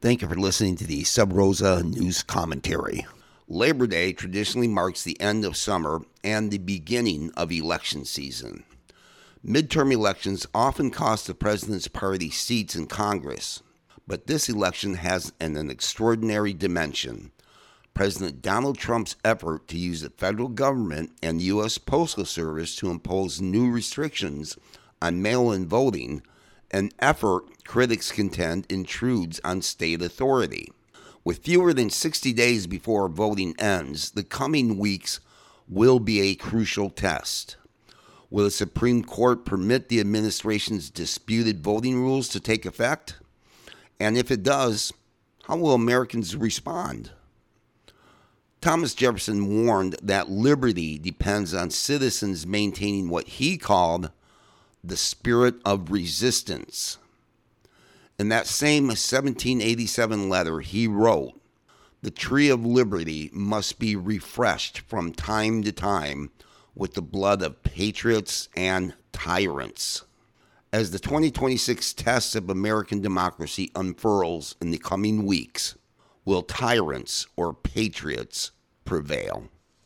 Thank you for listening to the Sub Rosa News Commentary. Labor Day traditionally marks the end of summer and the beginning of election season. Midterm elections often cost the president's party seats in Congress, but this election has an extraordinary dimension. President Donald Trump's effort to use the federal government and the U.S. Postal Service to impose new restrictions on mail-in voting, an effort critics contend intrudes on state authority. With fewer than 60 days before voting ends, the coming weeks will be a crucial test. Will the Supreme Court permit the administration's disputed voting rules to take effect? And if it does, how will Americans respond? Thomas Jefferson warned that liberty depends on citizens maintaining what he called the spirit of resistance. In that same 1787 letter, he wrote, "The tree of liberty must be refreshed from time to time with the blood of patriots and tyrants." As the 2026 test of American democracy unfurls in the coming weeks, will tyrants or patriots prevail?